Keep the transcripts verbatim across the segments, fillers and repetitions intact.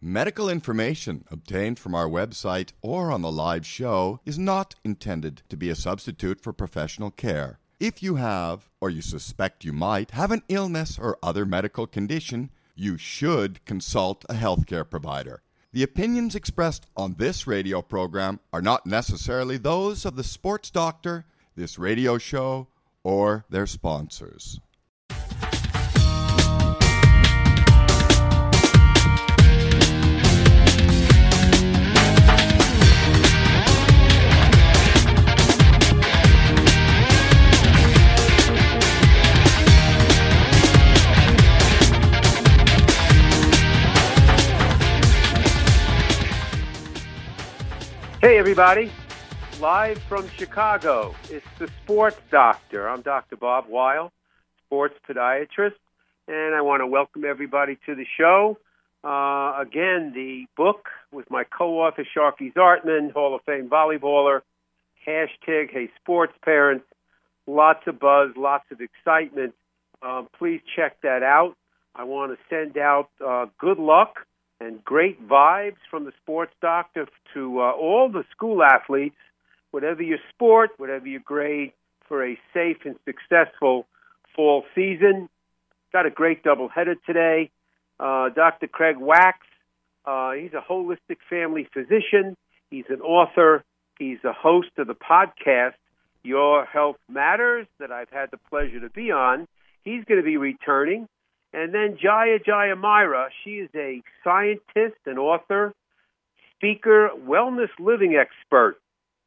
Medical information obtained from our website or on the live show is not intended to be a substitute for professional care. If you have, or you suspect you might, have an illness or other medical condition, you should consult a healthcare provider. The opinions expressed on this radio program are not necessarily those of the sports doctor, this radio show, or their sponsors. Hey, everybody. Live from Chicago, it's the Sports Doctor. I'm Doctor Bob Weil, sports podiatrist, and I want to welcome everybody to the show. Uh, again, the book with my co-author, Sharky Zartman, Hall of Fame volleyballer, hashtag Hey Sports Parents. Lots of buzz, lots of excitement. Um, please check that out. I want to send out uh, good luck and great vibes from the Sports Doctor to uh, all the school athletes, whatever your sport, whatever your grade, for a safe and successful fall season. Got a great doubleheader today. Uh, Doctor Craig Wax, uh, he's a holistic family physician. He's an author. He's a host of the podcast, Your Health Matters, that I've had the pleasure to be on. He's going to be returning. And then Jaya Jayamira, she is a scientist, an author, speaker, wellness living expert.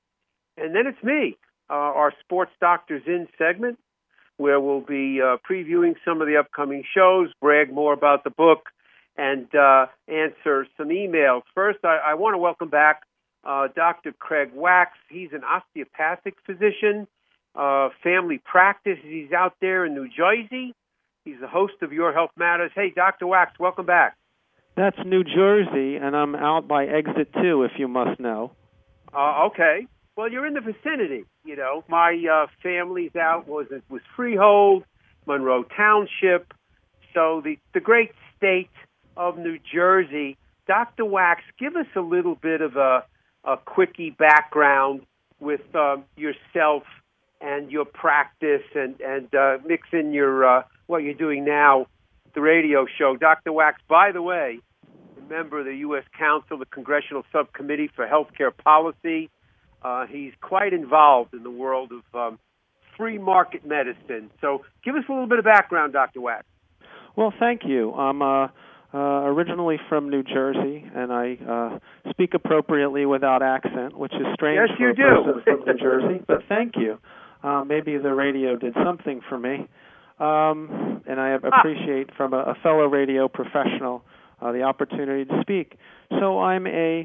And then it's me, uh, our Sports Doctors In segment, where we'll be uh, previewing some of the upcoming shows, brag more about the book, and uh, answer some emails. First, I, I want to welcome back uh, Doctor Craig Wax. He's an osteopathic physician, uh, family practice. He's out there in New Jersey. He's the host of Your Health Matters. Hey, Doctor Wax, welcome back. That's New Jersey, and I'm out by exit two, if you must know. Uh, okay. Well, you're in the vicinity. You know, my uh, family's out was it was Freehold, Monroe Township. So the the great state of New Jersey. Doctor Wax, give us a little bit of a a quickie background with uh, yourself and your practice, and and uh, mix in your uh, what you're doing now, the radio show. Doctor Wax, by the way, a member of the U S Council, the Congressional Subcommittee for Healthcare Policy. Uh, he's quite involved in the world of um, free market medicine. So give us a little bit of background, Doctor Wax. Well, thank you. I'm uh, uh, originally from New Jersey, and I uh, speak appropriately without accent, which is strange yes, for you a do. person from New Jersey, but thank you. Uh, maybe the radio did something for me. Um, and I appreciate from a, a fellow radio professional uh, the opportunity to speak. So I'm a,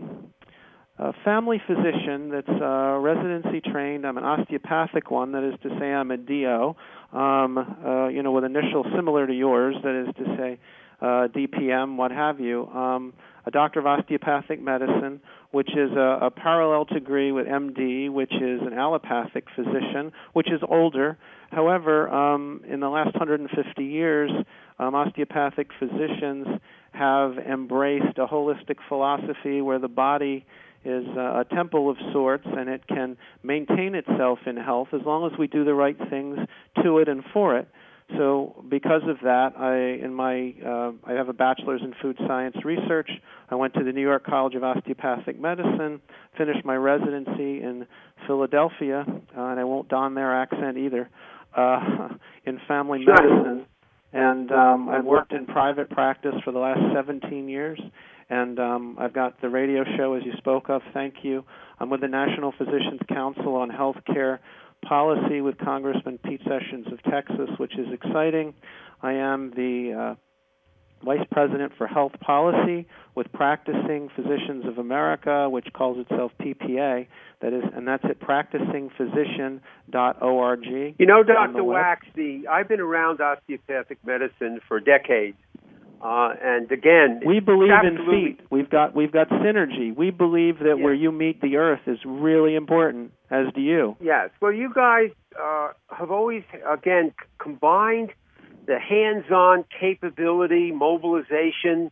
a family physician that's uh, residency trained. I'm an osteopathic one, that is to say I'm a D O, um, uh, you know, with initials similar to yours, that is to say uh, D P M, what have you. Um, a doctor of osteopathic medicine, which is a, a parallel degree with M D, which is an allopathic physician, which is older. However, um, in the last one hundred fifty years, um, osteopathic physicians have embraced a holistic philosophy where the body is uh, a temple of sorts, and it can maintain itself in health as long as we do the right things to it and for it. So because of that, I in my uh, I have a bachelor's in food science research. I went to the New York College of Osteopathic Medicine, finished my residency in Philadelphia, uh, and I won't don their accent either, uh, in family medicine. And um, I've worked in private practice for the last seventeen years, and um, I've got the radio show, as you spoke of. Thank you. I'm with the National Physicians Council on Healthcare Policy with Congressman Pete Sessions of Texas, which is exciting. I am the uh, Vice President for Health Policy with Practicing Physicians of America, which calls itself P P A. That is, and that's at practicing physician dot org. You know, Doctor Wax, the I've been around osteopathic medicine for decades. Uh, and again, we believe absolutely. in feet. We've got we've got synergy. We believe that yes. where you meet the earth is really important, as do you. Yes. Well, you guys uh, have always, again, c- combined the hands-on capability, mobilization,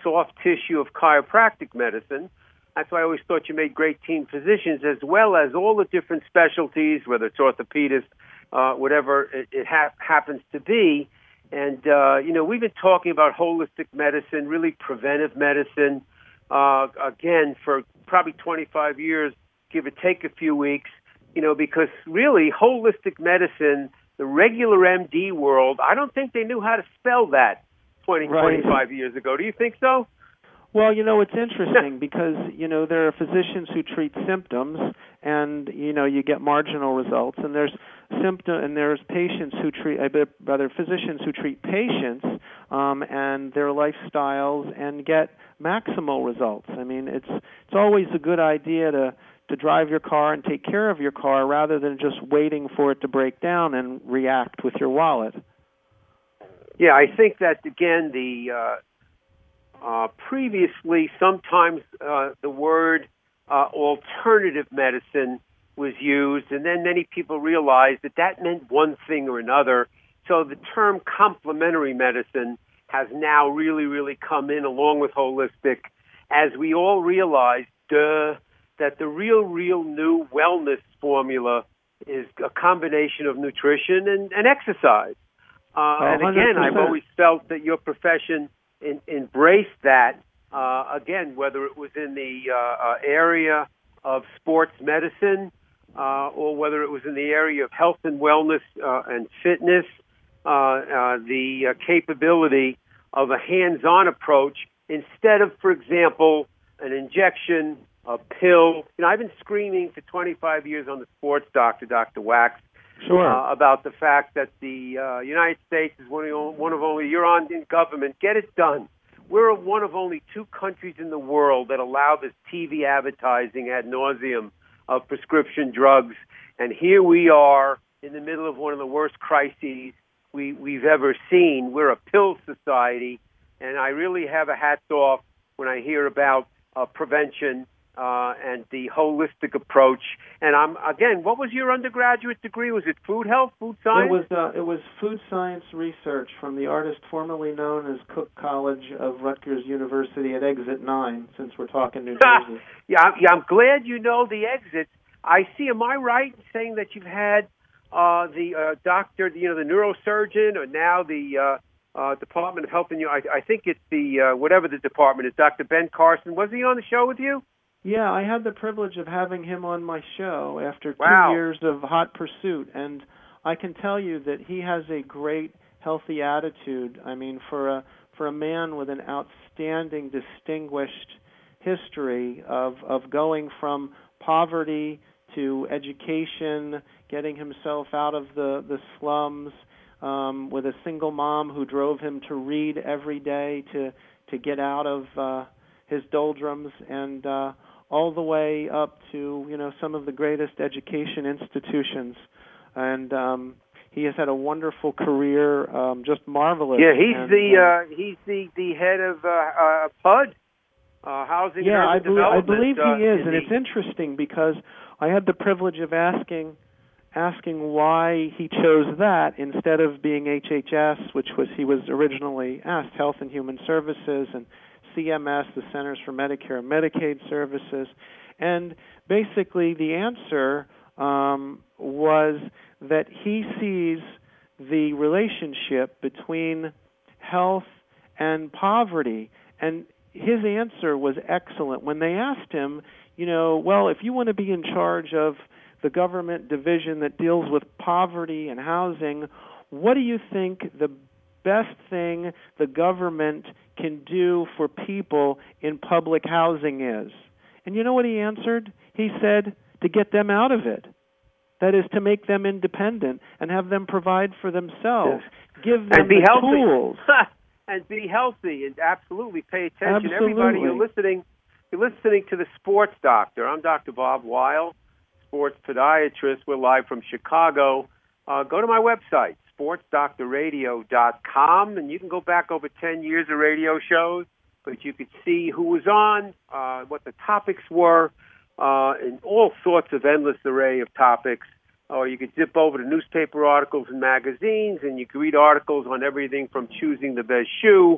soft tissue of chiropractic medicine. That's why I always thought you made great team physicians, as well as all the different specialties, whether it's orthopedist, uh, whatever it, it ha- happens to be. And, uh, you know, we've been talking about holistic medicine, really preventive medicine, uh, again, for probably twenty-five years, give or take a few weeks, you know, because really holistic medicine, the regular M D world, I don't think they knew how to spell that twenty, right. twenty-five years ago. Do you think so? Well, you know, it's interesting because, you know, there are physicians who treat symptoms and, you know, you get marginal results. And there's symptom and there's patients who treat, rather, physicians who treat patients um, and their lifestyles and get maximal results. I mean, it's it's always a good idea to, to drive your car and take care of your car rather than just waiting for it to break down and react with your wallet. Yeah, I think that, again, the... Uh Uh, previously, sometimes uh, the word uh, alternative medicine was used, and then many people realized that that meant one thing or another. So the term complementary medicine has now really, really come in along with holistic, as we all realize, duh, that the real, real new wellness formula is a combination of nutrition and, and exercise. Uh, and again, I've always felt that your profession In, embrace that, uh, again, whether it was in the uh, uh, area of sports medicine uh, or whether it was in the area of health and wellness uh, and fitness, uh, uh, the uh, capability of a hands-on approach instead of, for example, an injection, a pill. You know, I've been screaming for twenty-five years on the Sports Doctor, Doctor Wax, Sure. Uh, about the fact that the uh, United States is one of, one of only, you're on in government, get it done. We're one of only two countries in the world that allow this T V advertising ad nauseum of prescription drugs. And here we are in the middle of one of the worst crises we, we've ever seen. We're a pill society, and I really have a hats off when I hear about uh, prevention Uh, and the holistic approach. And I'm again, what was your undergraduate degree? Was it food health, food science? It was uh, it was food science research from the artist formerly known as Cook College of Rutgers University at Exit Nine. Since we're talking New Jersey. yeah, I'm, yeah, I'm glad you know the exits. I see. Am I right in saying that you've had uh, the uh, doctor, you know, the neurosurgeon, or now the uh, uh, Department of Health and you? I, I think it's the uh, whatever the department is. Doctor Ben Carson, was he on the show with you? Yeah, I had the privilege of having him on my show after two wow. years of hot pursuit, and I can tell you that he has a great, healthy attitude. I mean, for a for a man with an outstanding, distinguished history of of going from poverty to education, getting himself out of the the slums, um, with a single mom who drove him to read every day to to get out of uh, his doldrums, and uh, all the way up to, you know, some of the greatest education institutions. And um, he has had a wonderful career, um, just marvelous. Yeah, he's and, the uh, he's the, the head of uh, uh, P U D, uh, Housing yeah, and Urban I believe, Development. I believe he uh, is, and the... it's interesting because I had the privilege of asking asking why he chose that instead of being H H S, which was he was originally asked, Health and Human Services, and C M S, the Centers for Medicare and Medicaid Services. And basically the answer um, was that he sees the relationship between health and poverty. And his answer was excellent. When they asked him, you know, well, if you want to be in charge of the government division that deals with poverty and housing, what do you think the best thing the government can do for people in public housing is? And you know what he answered? He said, to get them out of it. That is, to make them independent and have them provide for themselves. Yes. Give them and be the healthy. tools. and be healthy. And absolutely pay attention. Absolutely. Everybody, you're listening, you're listening to the Sports Doctor. I'm Doctor Bob Weil, sports podiatrist. We're live from Chicago. Uh, go to my website, sports doctor radio dot com, and you can go back over ten years of radio shows, but you could see who was on, uh, what the topics were, uh, and all sorts of endless array of topics. Or you could zip over to newspaper articles and magazines, and you could read articles on everything from choosing the best shoe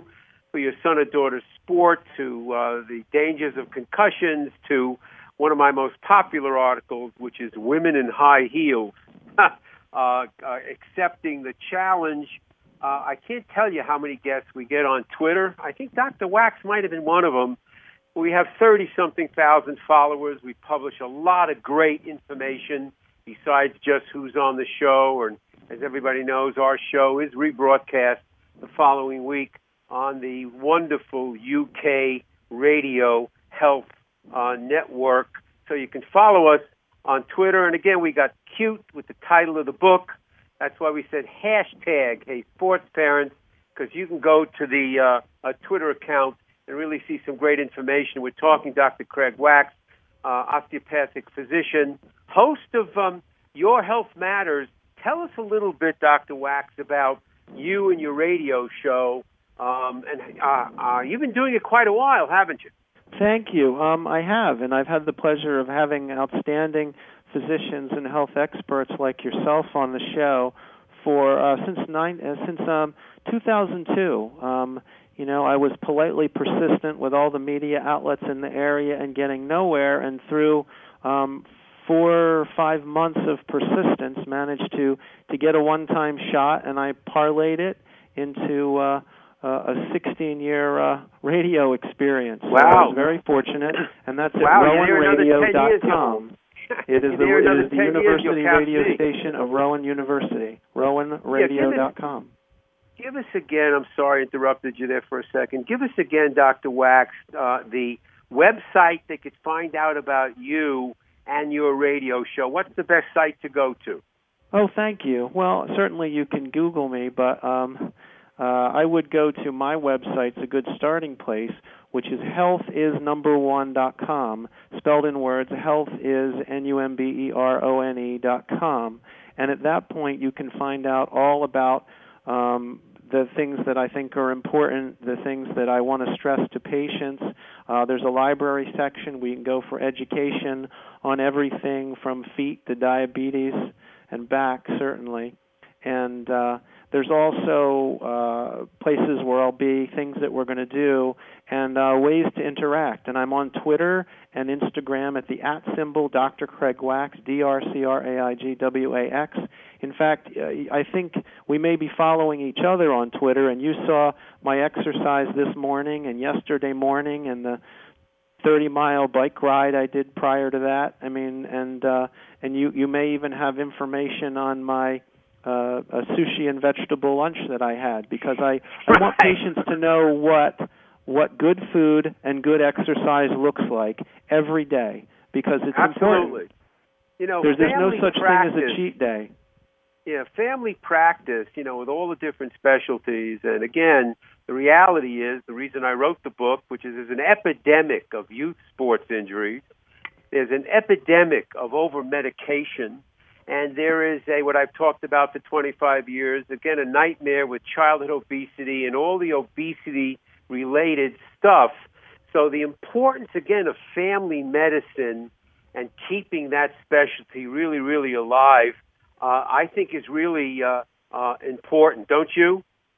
for your son or daughter's sport, to uh, the dangers of concussions, to one of my most popular articles, which is Women in High Heels, uh, uh, accepting the challenge. Uh, I can't tell you how many guests we get on Twitter. I think Doctor Wax might have been one of them. We have thirty-something thousand followers. We publish a lot of great information besides just who's on the show. Or, as everybody knows, our show is rebroadcast the following week on the wonderful U K Radio Health uh, Network. So you can follow us on Twitter. And again, we got cute with the title of the book. That's why we said hashtag Hey Sports Parents, because you can go to the uh, Twitter account and really see some great information. We're talking Doctor Craig Wax, uh, osteopathic physician, host of um, Your Health Matters. Tell us a little bit, Doctor Wax, about you and your radio show. Um, and uh, uh, you've been doing it quite a while, haven't you? Thank you. Um, I have, and I've had the pleasure of having outstanding physicians and health experts like yourself on the show for uh, since nine uh, since um, two thousand two. Um, you know, I was politely persistent with all the media outlets in the area and getting nowhere, and through um, four or five months of persistence, managed to to get a one-time shot, and I parlayed it into uh, Uh, a sixteen-year uh, radio experience. Wow. So I was very fortunate, and that's at wow, rowan radio dot com. It is the, it is the university years, radio station of Rowan University, rowan radio dot com. Yeah, give, us, give us again, I'm sorry I interrupted you there for a second, give us again, Doctor Wax, uh, the website they could find out about you and your radio show. What's the best site to go to? Oh, thank you. Well, certainly you can Google me, but... Um, Uh, I would go to my website. It's a good starting place, which is health is number one dot com, spelled in words, health is N U M B E R O N E dot com. And at that point, you can find out all about um, the things that I think are important, the things that I want to stress to patients. Uh, there's a library section. We can go for education on everything from feet to diabetes and back, certainly. And uh, there's also uh, places where I'll be, things that we're going to do, and uh, ways to interact. And I'm on Twitter and Instagram at the at symbol Doctor Craig Wax, D R C R A I G W A X. In fact, uh, I think we may be following each other on Twitter, and you saw my exercise this morning and yesterday morning and the thirty-mile bike ride I did prior to that. I mean, and uh, and you, you may even have information on my Uh, a sushi and vegetable lunch that I had, because I, I right. want patients to know what what good food and good exercise looks like every day, because it's Absolutely. important. You know, there's, there's no such practice, thing as a cheat day. Yeah, family practice, you know, with all the different specialties. And again, the reality is, the reason I wrote the book, which is there's an epidemic of youth sports injuries. There's an epidemic of over-medication. And there is a, what I've talked about for twenty-five years, again, a nightmare with childhood obesity and all the obesity-related stuff. So the importance, again, of family medicine and keeping that specialty really, really alive, uh, I think is really uh, uh, important, don't you?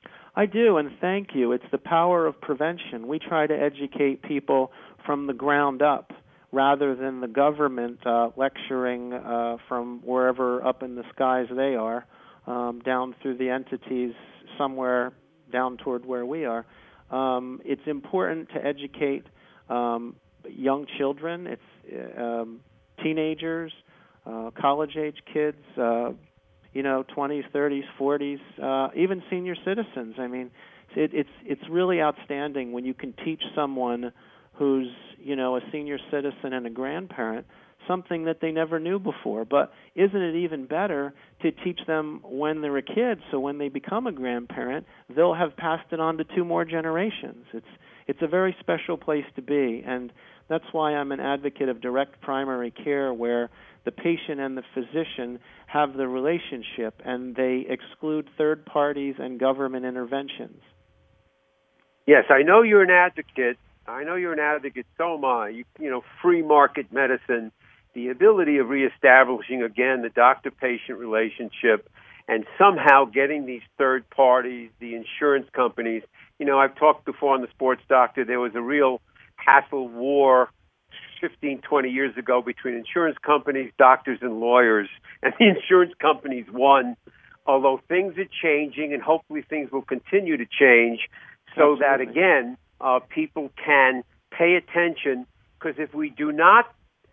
I do, and thank you. It's the power of prevention. We try to educate people from the ground up, rather than the government uh, lecturing uh, from wherever up in the skies they are, um, down through the entities somewhere down toward where we are. Um, it's important to educate um, young children, it's um, teenagers, uh, college-age kids, uh, you know, twenties, thirties, forties, uh, even senior citizens. I mean, it, it's it's really outstanding when you can teach someone who's, you know, a senior citizen and a grandparent, something that they never knew before. But isn't it even better to teach them when they're a kid, so when they become a grandparent, they'll have passed it on to two more generations. It's it's a very special place to be, and that's why I'm an advocate of direct primary care, where the patient and the physician have the relationship, and they exclude third parties and government interventions. Yes, I know you're an advocate. I know you're an advocate, so am I. You, you know, free market medicine, the ability of reestablishing, again, the doctor-patient relationship, and somehow getting these third parties, the insurance companies, You know, I've talked before on the Sports Doctor, there was a real hassle war fifteen, twenty years ago between insurance companies, doctors, and lawyers, and the insurance companies won, although things are changing, and hopefully things will continue to change so Absolutely. that, again, uh, people can pay attention, because if we do not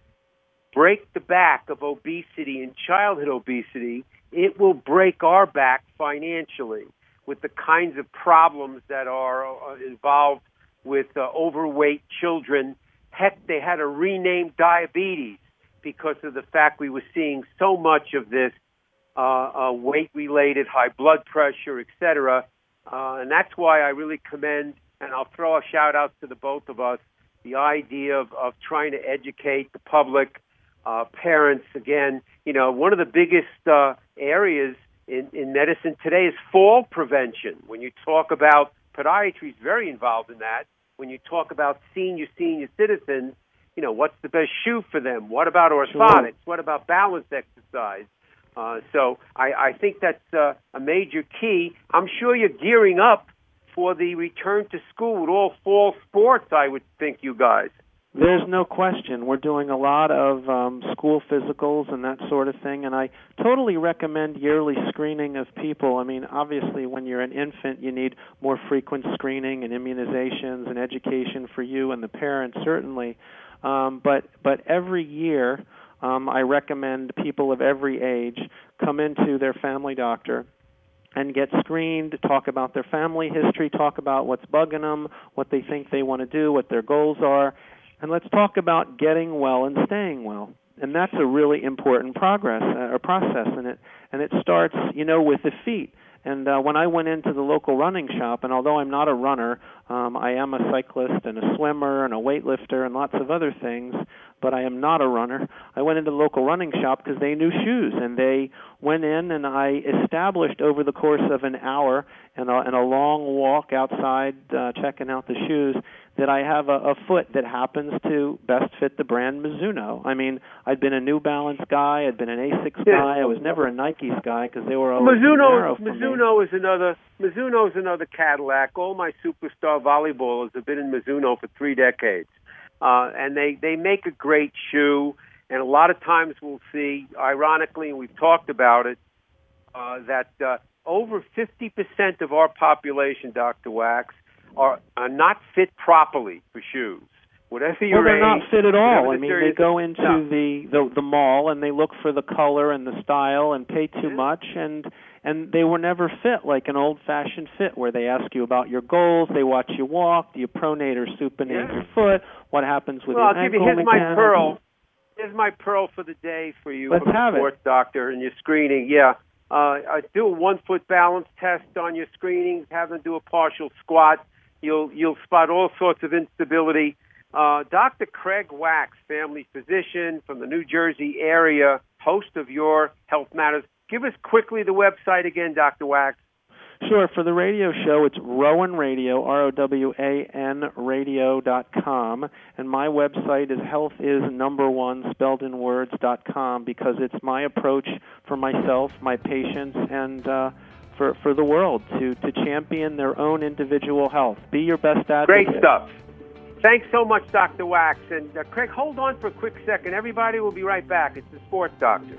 break the back of obesity and childhood obesity, it will break our back financially with the kinds of problems that are uh, involved with uh, overweight children. Heck, they had to rename diabetes because of the fact we were seeing so much of this uh, uh, weight-related high blood pressure, et cetera. Uh, and that's why I really commend, and I'll throw a shout-out to the both of us, the idea of, of trying to educate the public, uh, parents. Again, you know, one of the biggest uh, areas in, in medicine today is fall prevention. When you talk about podiatry, is very involved in that. When you talk about senior, senior citizens, you know, what's the best shoe for them? What about orthotics? Sure. What about balance exercise? Uh, so I, I think that's uh, a major key. I'm sure you're gearing up for the return to school with all fall sports, I would think, you guys. There's no question. We're doing a lot of um, school physicals and that sort of thing, and I totally recommend yearly screening of people. I mean, obviously, when you're an infant, you need more frequent screening and immunizations and education for you and the parents, certainly. Um, but but every year, um, I recommend people of every age come into their family doctor and get screened, talk about their family history, talk about what's bugging them, what they think they want to do, what their goals are. And let's talk about getting well and staying well. And that's a really important progress uh, or process in it. And it starts, you know, with the feet. And uh, when I went into the local running shop, and although I'm not a runner, um, I am a cyclist and a swimmer and a weightlifter and lots of other things, but I am not a runner. I went into the local running shop because they knew shoes, and they went in, and I established over the course of an hour and a, and a long walk outside uh, checking out the shoes that I have a, a foot that happens to best fit the brand Mizuno. I mean, I'd been a New Balance guy, I'd been an Asics yeah. guy, I was never a Nikes guy because they were always Mizuno. narrow for Mizuno me. is another. Mizuno is another Cadillac. All my superstar volleyballers have been in Mizuno for three decades, uh, and they they make a great shoe. And a lot of times we'll see, ironically, and we've talked about it, uh, that uh, over fifty percent of our population, Doctor Wax, are, are not fit properly for shoes. Whatever your well, they're age, not fit at all. I mean, they go is, into no. the, the the mall and they look for the color and the style and pay too yeah. much, and and they were never fit like an old-fashioned fit where they ask you about your goals, they watch you walk, do you pronate or supinate yeah. your foot, what happens with well, your I'll ankle give you, here's mechanics. my pearl. Here's my pearl for the day for you, Let's from have the sports it. doctor, and your screening. Yeah, uh, I do a one-foot balance test on your screenings. Have them do a partial squat. You'll you'll spot all sorts of instability. Uh, Doctor Craig Wax, family physician from the New Jersey area, host of Your Health Matters. Give us quickly the website again, Doctor Wax. Sure. For the radio show, it's Rowan Radio, R O W A N radio dot com, and my website is health is number one, spelled in words, dot com, because it's my approach for myself, my patients, and uh, for for the world to, to champion their own individual health. Be your best advocate. Great stuff. Thanks so much, Doctor Wax. And uh, Craig, hold on for a quick second. Everybody will be right back. It's the Sports Doctor.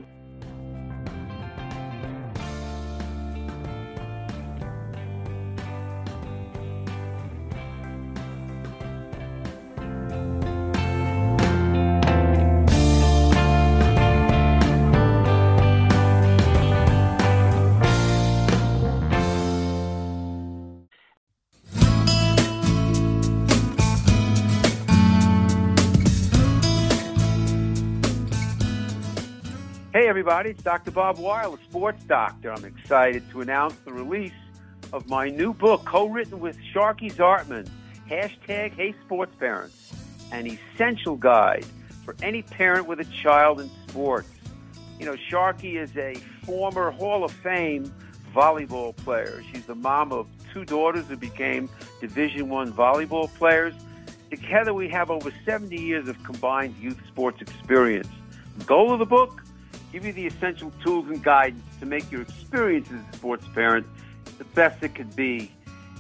Hey, everybody, it's Doctor Bob Weil, the Sports Doctor. I'm excited to announce the release of my new book, co-written with Sharky Zartman, hashtag Hey Sports Parents, an essential guide for any parent with a child in sports. You know, Sharky is a former Hall of Fame volleyball player. She's the mom of two daughters who became Division I volleyball players. Together, we have over seventy years of combined youth sports experience. The goal of the book? Give you the essential tools and guidance to make your experience as a sports parent the best it could be.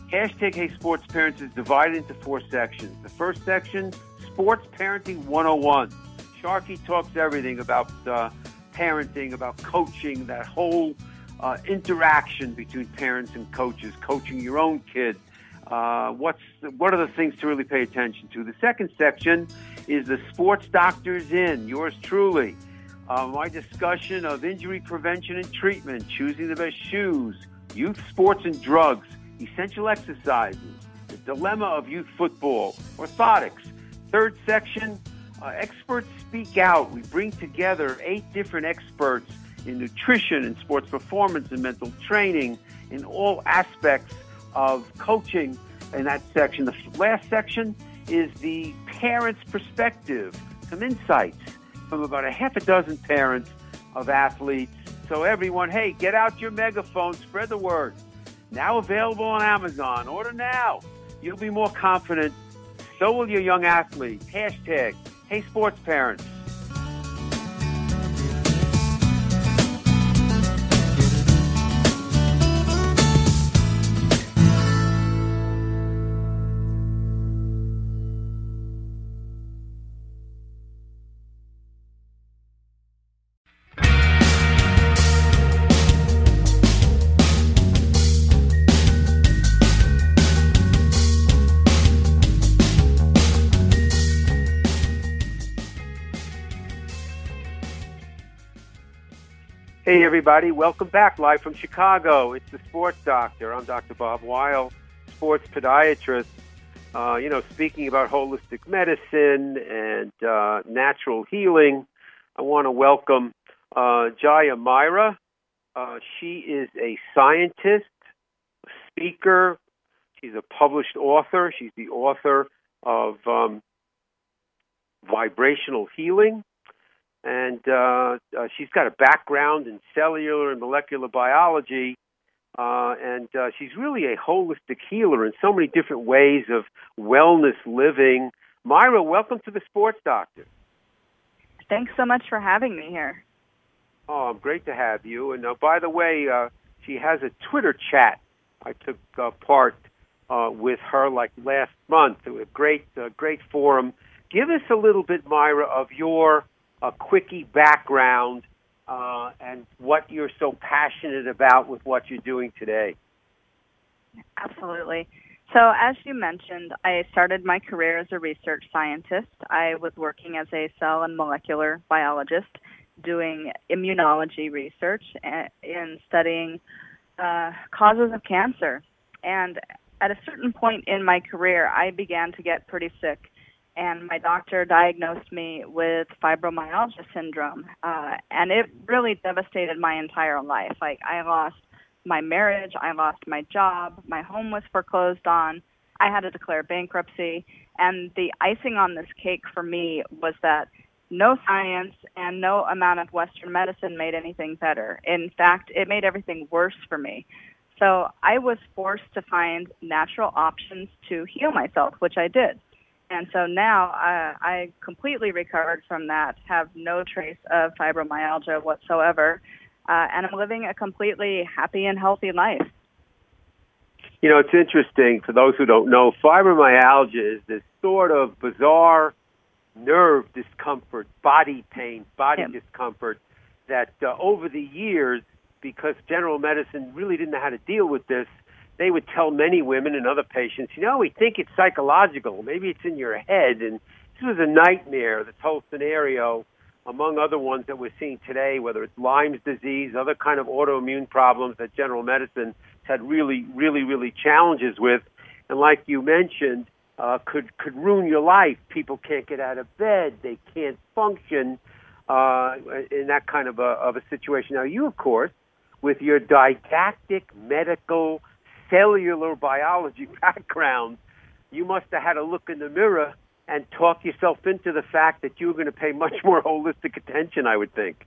Hashtag Hey Sports Parents is divided into four sections. The first section, Sports Parenting one oh one. Sharky talks everything about uh, parenting, about coaching, that whole uh, interaction between parents and coaches, coaching your own kid. Uh, what's what are the things to really pay attention to? The second section is the Sports Doctor's In, yours truly. Uh, my discussion of injury prevention and treatment, choosing the best shoes, youth sports and drugs, essential exercises, the dilemma of youth football, orthotics. Third section, uh, experts speak out. We bring together eight different experts in nutrition and sports performance and mental training in all aspects of coaching in that section. The last section is the parent's perspective, some insights from about a half a dozen parents of athletes. So everyone, hey, get out your megaphone, spread the word. Now available on Amazon. Order now. You'll be more confident. So will your young athlete. Hashtag Hey Sports Parents. Hey, everybody. Welcome back live from Chicago. It's the Sports Doctor. I'm Doctor Bob Weil, sports podiatrist. Uh, you know, speaking about holistic medicine and uh, natural healing, I want to welcome uh, Jaya Myra. Uh, she is a scientist, a speaker. She's a published author. She's the author of um, Vibrational Healing. And uh, uh, she's got a background in cellular and molecular biology, uh, and uh, she's really a holistic healer in so many different ways of wellness living. Myra, welcome to the Sports Doctor. Thanks so much for having me here. Oh, great to have you. And uh, by the way, uh, she has a Twitter chat. I took uh, part uh, with her like last month. It was a great, uh, great forum. Give us a little bit, Myra, of your a quickie background uh, and what you're so passionate about with what you're doing today. Absolutely. So as you mentioned, I started my career as a research scientist. I was working as a cell and molecular biologist doing immunology research in studying uh, causes of cancer. And at a certain point in my career, I began to get pretty sick. And my doctor diagnosed me with fibromyalgia syndrome, uh, and it really devastated my entire life. Like, I lost my marriage, I lost my job, my home was foreclosed on, I had to declare bankruptcy, and the icing on this cake for me was that no science and no amount of Western medicine made anything better. In fact, it made everything worse for me. So I was forced to find natural options to heal myself, which I did. And so now uh, I completely recovered from that, have no trace of fibromyalgia whatsoever, uh, and I'm living a completely happy and healthy life. You know, it's interesting, for those who don't know, fibromyalgia is this sort of bizarre nerve discomfort, body pain, body yep. discomfort that uh, over the years, because general medicine really didn't know how to deal with this, they would tell many women and other patients, you know, we think it's psychological. Maybe it's in your head. And this was a nightmare, this whole scenario, among other ones that we're seeing today, whether it's Lyme's disease, other kind of autoimmune problems that general medicine had really, really, really challenges with. And like you mentioned, uh, could, could ruin your life. People can't get out of bed. They can't function uh, in that kind of a, of a situation. Now, you, of course, with your didactic medical cellular biology background, you must have had to look in the mirror and talk yourself into the fact that you were going to pay much more holistic attention, I would think.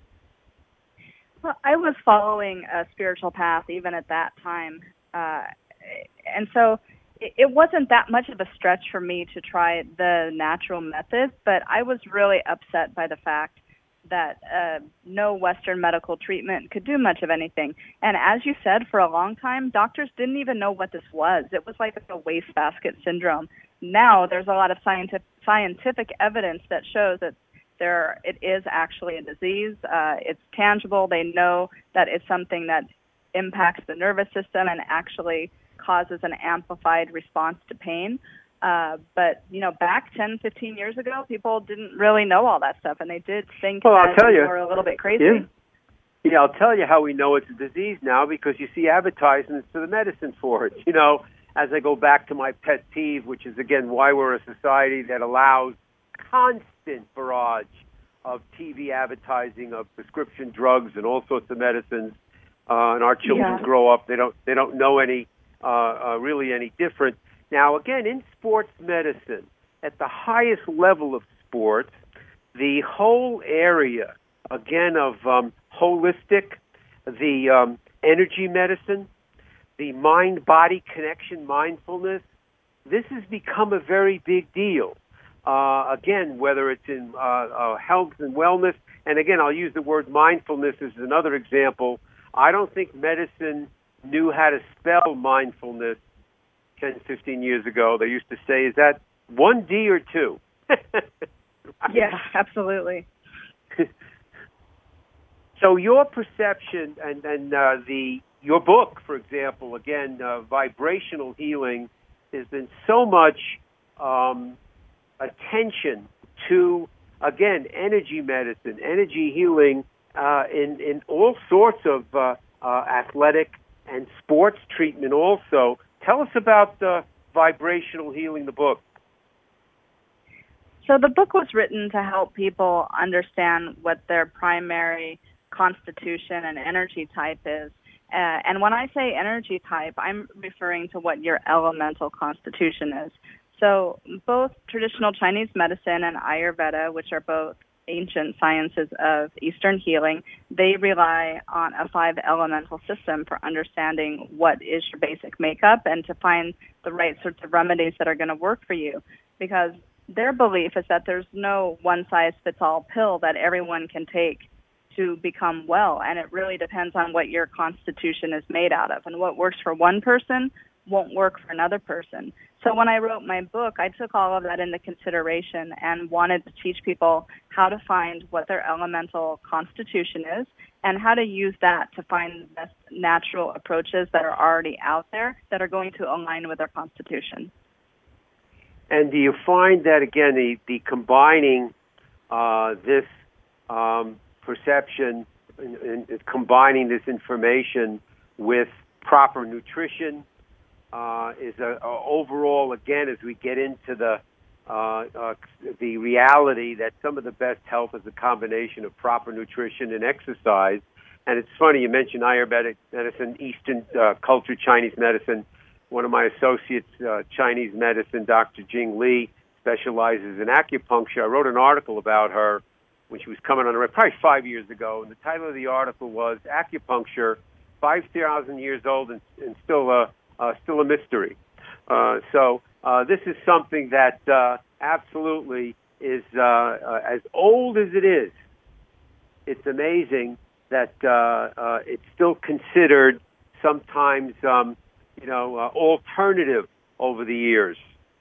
Well, I was following a spiritual path even at that time. Uh, and so it, it wasn't that much of a stretch for me to try the natural method, but I was really upset by the fact that uh, no Western medical treatment could do much of anything. And as you said, for a long time, doctors didn't even know what this was. It was like a wastebasket syndrome. Now there's a lot of scientific scientific evidence that shows that there it is actually a disease. Uh, it's tangible. They know that it's something that impacts the nervous system and actually causes an amplified response to pain. Uh, but, you know, back ten, fifteen years ago, people didn't really know all that stuff, and they did think well, that I'll tell we you, were a little bit crazy. Yeah. yeah, I'll tell you how we know it's a disease now, because you see advertisements for the medicine for it. You know, as I go back to my pet peeve, which is, again, why we're a society that allows constant barrage of T V advertising of prescription drugs and all sorts of medicines, uh, and our children Yeah. grow up, they don't, they don't know any, uh, uh, really any different. Now, again, in sports medicine, at the highest level of sports, the whole area, again, of um, holistic, the um, energy medicine, the mind-body connection, mindfulness, this has become a very big deal. Uh, again, whether it's in uh, uh, health and wellness, and again, I'll use the word mindfulness as another example. I don't think medicine knew how to spell mindfulness ten, fifteen years ago. They used to say, is that one D or two? Yeah, absolutely. So your perception and, and uh, the your book, for example, again, uh, vibrational healing, has been so much um, attention to, again, energy medicine, energy healing uh, in, in all sorts of uh, uh, athletic and sports treatment also. Tell us about uh, vibrational healing, the book. So the book was written to help people understand what their primary constitution and energy type is. Uh, and when I say energy type, I'm referring to what your elemental constitution is. So both traditional Chinese medicine and Ayurveda, which are both ancient sciences of Eastern healing, they rely on a five elemental system for understanding what is your basic makeup and to find the right sorts of remedies that are going to work for you. Because their belief is that there's no one-size-fits-all pill that everyone can take to become well, and it really depends on what your constitution is made out of. And what works for one person won't work for another person. So when I wrote my book, I took all of that into consideration and wanted to teach people how to find what their elemental constitution is and how to use that to find the best natural approaches that are already out there that are going to align with their constitution. And do you find that, again, the, the combining uh, this um, perception and, and combining this information with proper nutrition, Uh, is a, a overall, again, as we get into the uh, uh, the reality that some of the best health is a combination of proper nutrition and exercise. And it's funny, you mentioned Ayurvedic medicine, Eastern uh, culture, Chinese medicine. One of my associates, uh, Chinese medicine, Doctor Jing Li, specializes in acupuncture. I wrote an article about her when she was coming on the radio, probably five years ago, and the title of the article was Acupuncture, five thousand years old and, and still a Uh, still a mystery. Uh, so uh, this is something that uh, absolutely is uh, uh, as old as it is. It's amazing that uh, uh, it's still considered sometimes, um, you know, uh, alternative over the years.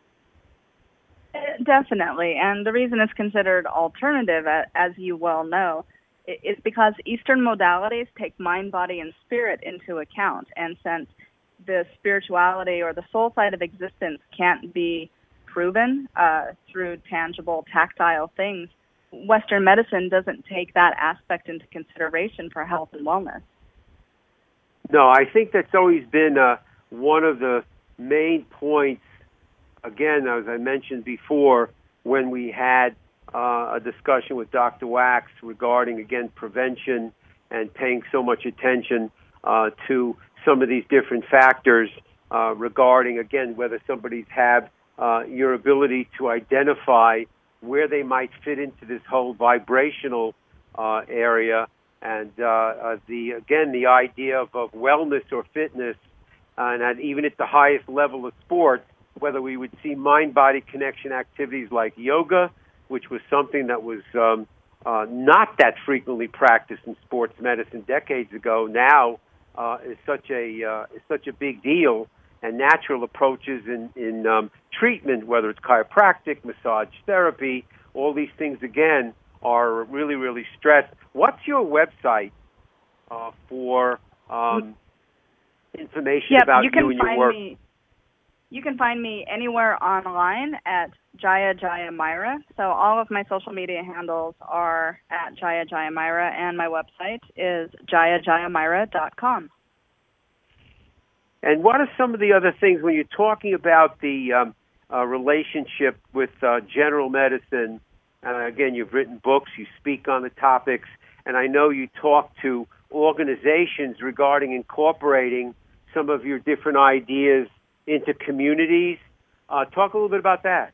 Definitely, and the reason it's considered alternative, as you well know, is because Eastern modalities take mind, body, and spirit into account, and since the spirituality or the soul side of existence can't be proven uh, through tangible, tactile things, Western medicine doesn't take that aspect into consideration for health and wellness. No, I think that's always been uh, one of the main points, again, as I mentioned before, when we had uh, a discussion with Doctor Wax regarding, again, prevention and paying so much attention uh, to some of these different factors uh, regarding, again, whether somebody's have uh, your ability to identify where they might fit into this whole vibrational uh, area, and uh, uh, the again the idea of, of wellness or fitness, uh, and at, even at the highest level of sport, whether we would see mind-body connection activities like yoga, which was something that was um, uh, not that frequently practiced in sports medicine decades ago, now uh, is such a uh, is such a big deal. And natural approaches in in um, treatment, whether it's chiropractic, massage therapy, all these things again are really really stressed. What's your website uh, for um, information yep, about you, you and your work? Me. You can find me anywhere online at Jaya Jaya Myra. So all of my social media handles are at Jaya Jaya Myra, and my website is jaya jaya myra dot com. And what are some of the other things when you're talking about the um, uh, relationship with uh, general medicine? Uh, again, you've written books, you speak on the topics, and I know you talk to organizations regarding incorporating some of your different ideas into communities. Uh, talk a little bit about that.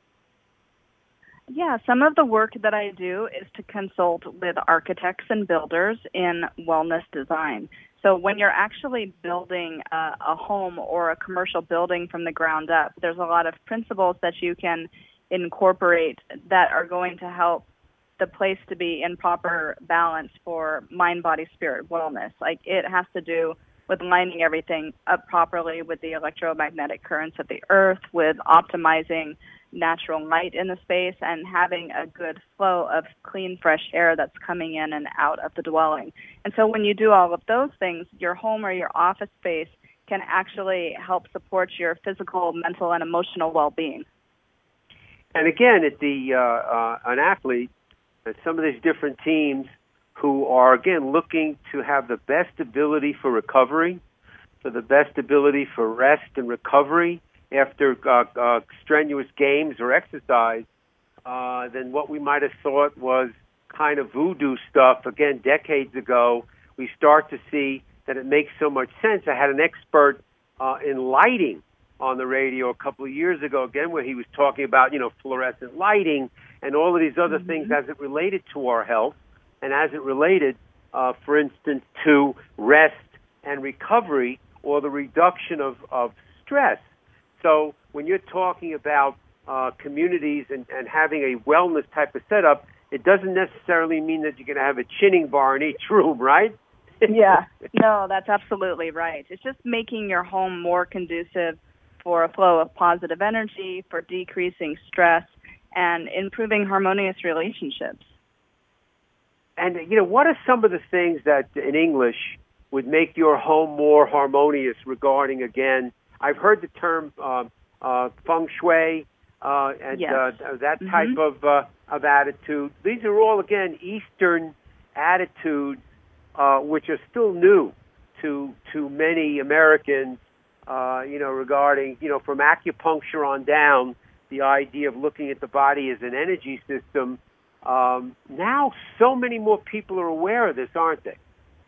Yeah, some of the work that I do is to consult with architects and builders in wellness design. So when you're actually building a, a home or a commercial building from the ground up, there's a lot of principles that you can incorporate that are going to help the place to be in proper balance for mind, body, spirit wellness. Like it has to do with lining everything up properly with the electromagnetic currents of the earth, with optimizing natural light in the space, and having a good flow of clean, fresh air that's coming in and out of the dwelling. And so when you do all of those things, your home or your office space can actually help support your physical, mental, and emotional well-being. And again, at the uh, uh, an athlete, at some of these different teams who are, again, looking to have the best ability for recovery, for the best ability for rest and recovery after uh, uh, strenuous games or exercise, uh, than what we might have thought was kind of voodoo stuff, again, decades ago. We start to see that it makes so much sense. I had an expert uh, in lighting on the radio a couple of years ago, again, where he was talking about, you know, fluorescent lighting and all of these other mm-hmm. things as it related to our health and as it related, uh, for instance, to rest and recovery or the reduction of, of stress. So when you're talking about uh, communities and, and having a wellness type of setup, it doesn't necessarily mean that you're going to have a chinning bar in each room, right? Yeah, no, that's absolutely right. It's just making your home more conducive for a flow of positive energy, for decreasing stress, and improving harmonious relationships. And, you know, what are some of the things that in English would make your home more harmonious regarding, again, I've heard the term uh, uh, feng shui uh, and yes. uh, that type mm-hmm. of uh, of attitude. These are all, again, Eastern attitudes, uh, which are still new to to many Americans. Uh, you know, regarding you know from acupuncture on down, the idea of looking at the body as an energy system. Um, now, so many more people are aware of this, aren't they?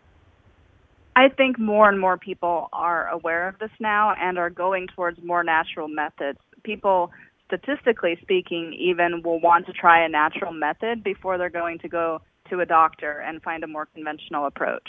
I think more and more people are aware of this now and are going towards more natural methods. People, statistically speaking, even will want to try a natural method before they're going to go to a doctor and find a more conventional approach.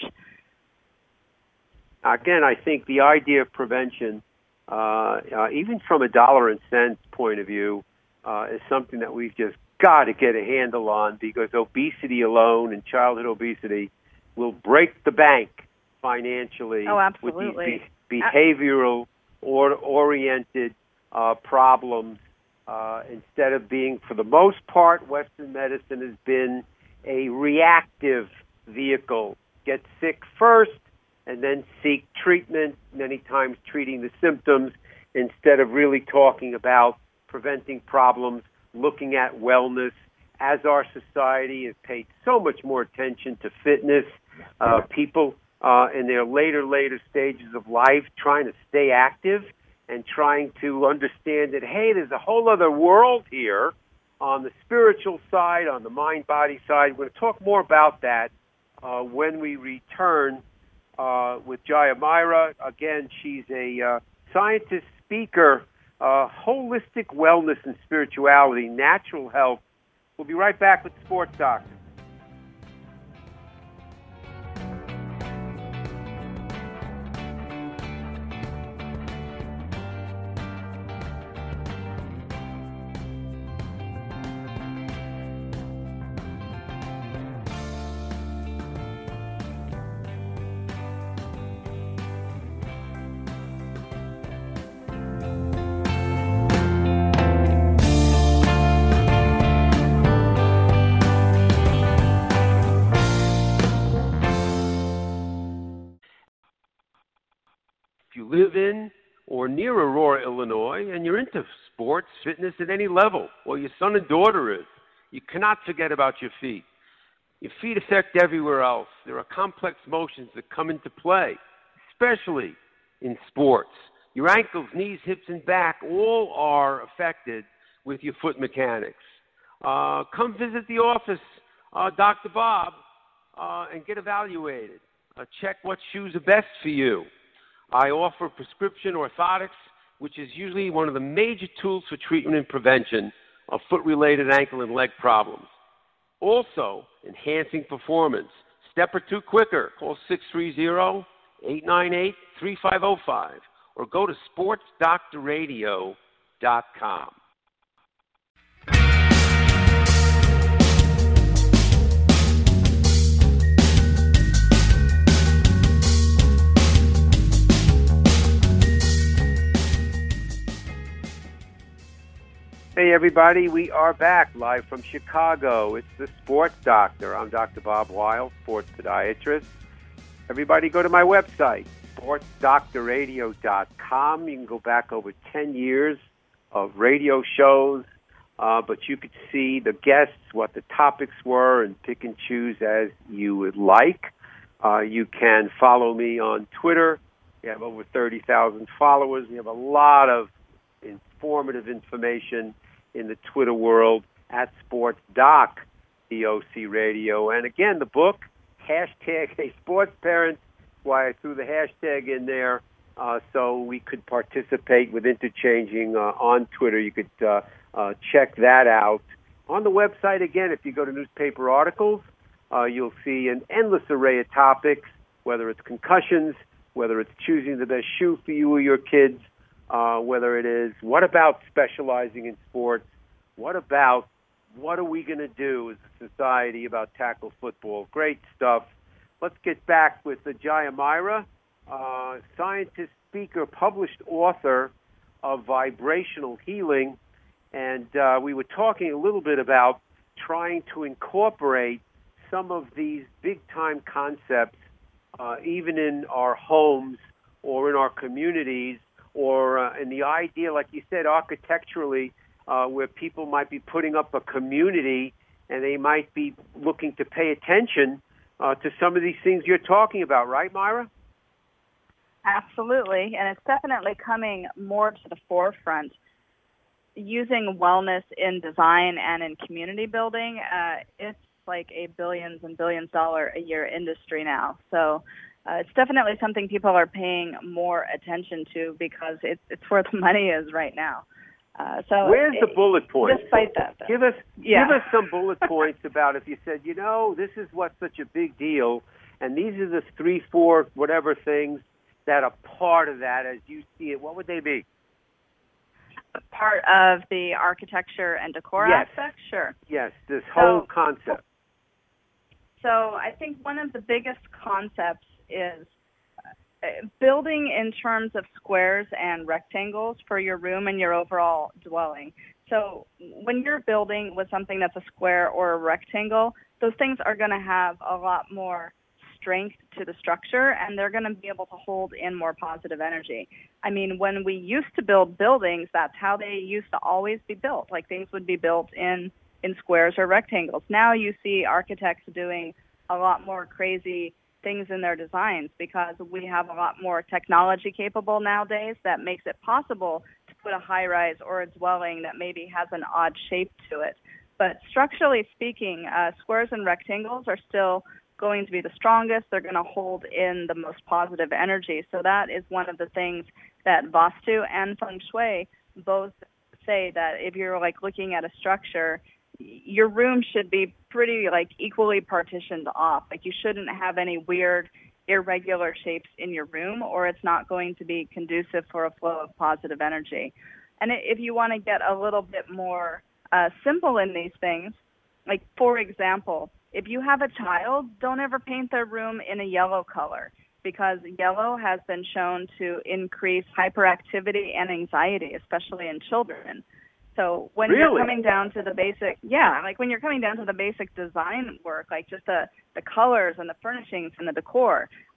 Again, I think the idea of prevention, uh, uh, even from a dollar and cents point of view, uh, is something that we've just got to get a handle on, because obesity alone and childhood obesity will break the bank financially oh, absolutely. with these be- behavioral or oriented uh, problems. Uh, instead of being, for the most part, Western medicine has been a reactive vehicle. Get sick first and then seek treatment, many times treating the symptoms instead of really talking about preventing problems, looking at wellness. As our society has paid so much more attention to fitness, uh, people uh, in their later, later stages of life trying to stay active and trying to understand that, hey, there's a whole other world here on the spiritual side, on the mind-body side. We're going to talk more about that uh, when we return uh, with Jaya Myra. Again, she's a uh, scientist, speaker, uh, holistic wellness and spirituality, natural health. We'll be right back with Sports Doctor. live in or near Aurora, Illinois, and you're into sports, fitness at any level, or your son and daughter is, you cannot forget about your feet. Your feet affect everywhere else. There are complex motions that come into play, especially in sports. Your ankles, knees, hips, and back all are affected with your foot mechanics. Uh, come visit the office, uh, Doctor Bob, uh, and get evaluated. Uh, check what shoes are best for you. I offer prescription orthotics, which is usually one of the major tools for treatment and prevention of foot-related ankle and leg problems. Also, enhancing performance. Step or two quicker. Call six three zero, eight nine eight, three five zero five or go to sports doctor radio dot com. Hey, everybody. We are back live from Chicago. It's the Sports Doctor. I'm Doctor Bob Weil, sports podiatrist. Everybody go to my website, sports doctor radio dot com. You can go back over ten years of radio shows, uh, but you could see the guests, what the topics were, and pick and choose as you would like. Uh, you can follow me on Twitter. We have over thirty thousand followers. We have a lot of informative information in the Twitter world at SportsDoc, D O C Radio. And again, the book, hashtag A Sports Parent, why I threw the hashtag in there uh, so we could participate with interchanging uh, on Twitter. You could uh, uh, check that out. On the website, again, if you go to newspaper articles, uh, you'll see an endless array of topics, whether it's concussions, whether it's choosing the best shoe for you or your kids, Uh, whether it is, what about specializing in sports? What about, what are we going to do as a society about tackle football? Great stuff. Let's get back with the Jaya Myra, uh, scientist, speaker, published author of Vibrational Healing. And uh, we were talking a little bit about trying to incorporate some of these big-time concepts, uh, even in our homes or in our communities, or uh, in the idea, like you said, architecturally, uh, where people might be putting up a community and they might be looking to pay attention uh, to some of these things you're talking about, right, Myra? Absolutely, and it's definitely coming more to the forefront. Using wellness in design and in community building, uh, it's like a billions and billions dollar a year industry now. So Uh, it's definitely something people are paying more attention to because it's it's where the money is right now. Uh, so where's the it, bullet points? Despite that, though. give us yeah. give us some bullet points about if you said, you know, this is what's such a big deal, and these are the three, four, whatever things that are part of that as you see it. What would they be? Part of the architecture and decor yes. aspect, sure. Yes, this whole so, concept. So I think one of the biggest concepts is building in terms of squares and rectangles for your room and your overall dwelling. So when you're building with something that's a square or a rectangle, those things are going to have a lot more strength to the structure, and they're going to be able to hold in more positive energy. I mean, when we used to build buildings, that's how they used to always be built. Like things would be built in, in squares or rectangles. Now you see architects doing a lot more crazy things in their designs because we have a lot more technology capable nowadays that makes it possible to put a high-rise or a dwelling that maybe has an odd shape to it. But structurally speaking, uh, squares and rectangles are still going to be the strongest. They're going to hold in the most positive energy. So that is one of the things that Vastu and Feng Shui both say, that if you're like looking at a structure, your room should be pretty like equally partitioned off. Like you shouldn't have any weird, irregular shapes in your room, or it's not going to be conducive for a flow of positive energy. And if you want to get a little bit more uh, simple in these things, like for example, if you have a child, don't ever paint their room in a yellow color because yellow has been shown to increase hyperactivity and anxiety, especially in children. So when really? you're coming down to the basic, yeah, like when you're coming down to the basic design work, like just the, the colors and the furnishings and the decor,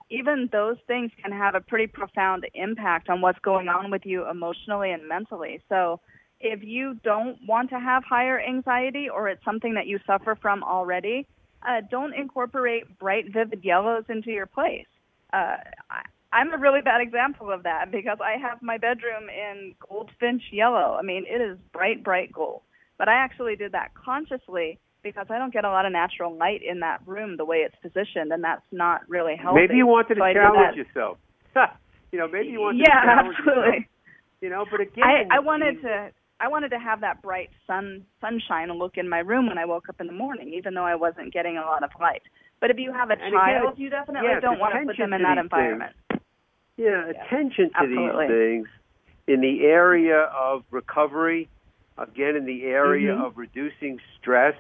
even those things can have a pretty profound impact on what's going on with you emotionally and mentally. So if you don't want to have higher anxiety or it's something that you suffer from already, uh, don't incorporate bright, vivid yellows into your place. Uh, I, I'm a really bad example of that because I have my bedroom in goldfinch yellow. I mean, it is bright, bright gold. But I actually did that consciously because I don't get a lot of natural light in that room the way it's positioned, and that's not really healthy. Maybe you wanted to so challenge yourself. you know, maybe you wanted yeah, to challenge absolutely. yourself. You know, but again, I, I wanted to. I wanted to have that bright sun sunshine look in my room when I woke up in the morning, even though I wasn't getting a lot of light. But if you have a and child, again, you definitely yeah, don't want to put them in that environment. Things. Yeah, yeah, attention to absolutely. these things in the area of recovery, again, in the area mm-hmm. of reducing stress,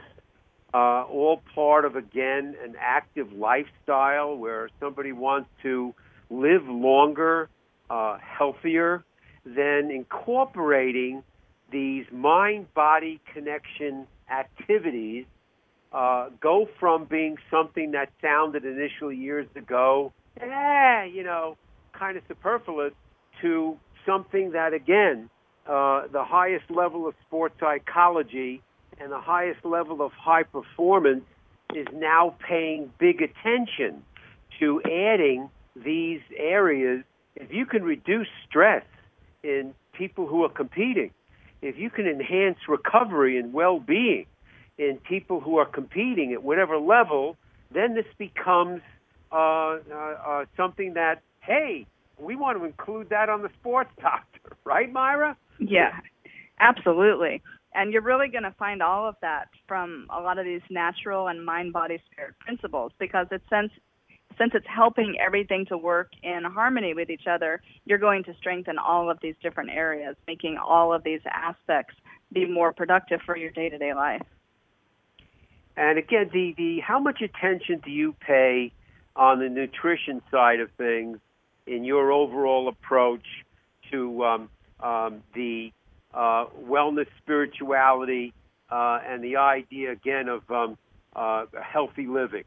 uh, all part of, again, an active lifestyle where somebody wants to live longer, uh, healthier, then incorporating these mind-body connection activities uh, go from being something that sounded initially years ago, eh, you know, kind of superfluous, to something that, again, uh, the highest level of sports psychology and the highest level of high performance is now paying big attention to adding these areas. If you can reduce stress in people who are competing, if you can enhance recovery and well-being in people who are competing at whatever level, then this becomes uh, uh, uh, something that, hey, we want to include that on the Sports Doctor, right, Myra? Yeah, absolutely. And you're really going to find all of that from a lot of these natural and mind-body-spirit principles because it's since Since it's helping everything to work in harmony with each other, you're going to strengthen all of these different areas, making all of these aspects be more productive for your day-to-day life. And again, the, the how much attention do you pay on the nutrition side of things in your overall approach to um, um, the uh, wellness, spirituality, uh, and the idea, again, of um, uh, healthy living?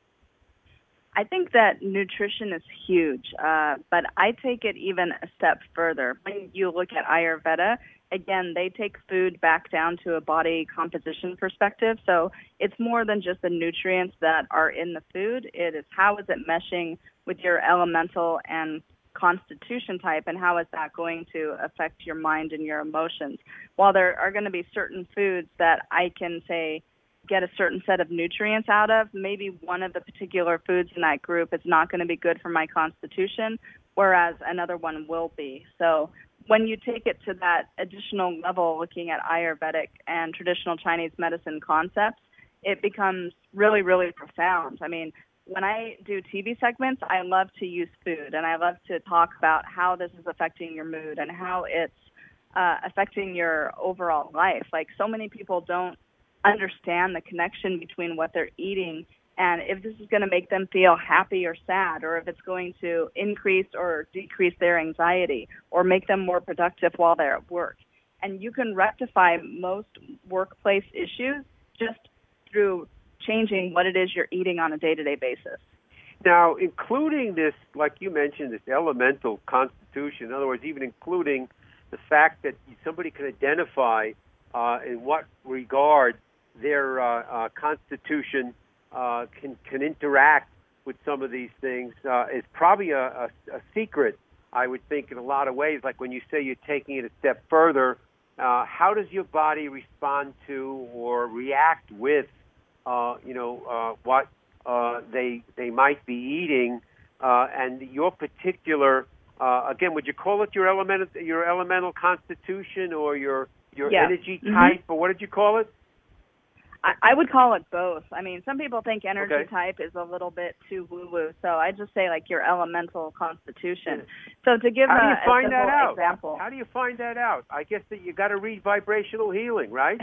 I think that nutrition is huge, uh, but I take it even a step further. When you look at Ayurveda, again, they take food back down to a body composition perspective. So it's more than just the nutrients that are in the food. It is how is it meshing with your elemental and constitution type, and how is that going to affect your mind and your emotions. While there are going to be certain foods that I can say get a certain set of nutrients out of, maybe one of the particular foods in that group is not going to be good for my constitution, whereas another one will be. So when you take it to that additional level, looking at Ayurvedic and traditional Chinese medicine concepts, it becomes really, really profound. I mean, when I do T V segments, I love to use food, and I love to talk about how this is affecting your mood and how it's uh, affecting your overall life. Like, so many people don't understand the connection between what they're eating and if this is going to make them feel happy or sad, or if it's going to increase or decrease their anxiety or make them more productive while they're at work. And you can rectify most workplace issues just through changing what it is you're eating on a day-to-day basis. Now, including this, like you mentioned, this elemental constitution, in other words, even including the fact that somebody can identify uh, in what regard their uh, uh, constitution uh, can can interact with some of these things uh, is probably a, a, a secret, I would think, in a lot of ways. Like when you say you're taking it a step further, uh, how does your body respond to or react with, uh, you know, uh, what uh, they they might be eating, uh, and your particular, uh, again, would you call it your elemental your elemental constitution or your your yeah. energy mm-hmm. type, or what did you call it? I, I would call it both. I mean, some people think energy okay. type is a little bit too woo-woo, so I just say like your elemental constitution. So to give How a, do you find a simple that out? example. How do you find that out? I guess that you got to read Vibrational Healing, right?